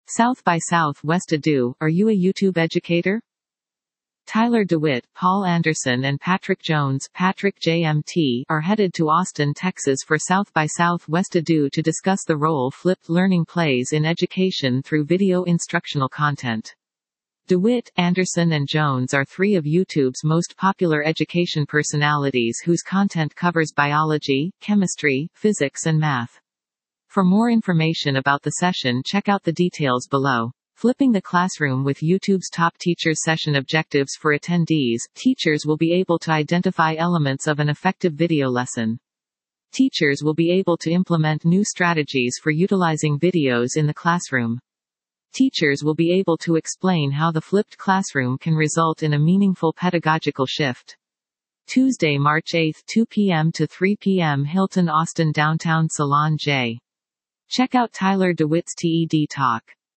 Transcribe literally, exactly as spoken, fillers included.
South by Southwest Edu, are you a YouTube educator? Tyler DeWitt, Paul Anderson and Patrick Jones Patrick J M T are headed to Austin, Texas for South by Southwest Edu to discuss the role flipped learning plays in education through video instructional content. DeWitt, Anderson and Jones are three of YouTube's most popular education personalities whose content covers biology, chemistry, physics and math. For more information about the session, check out the details below. Flipping the classroom with YouTube's Top Teachers session objectives for attendees, teachers will be able to identify elements of an effective video lesson. Teachers will be able to implement new strategies for utilizing videos in the classroom. Teachers will be able to explain how the flipped classroom can result in a meaningful pedagogical shift. Tuesday, March eighth, two p m to three p m Hilton Austin Downtown Salon J. Check out Tyler DeWitt's TED Talk.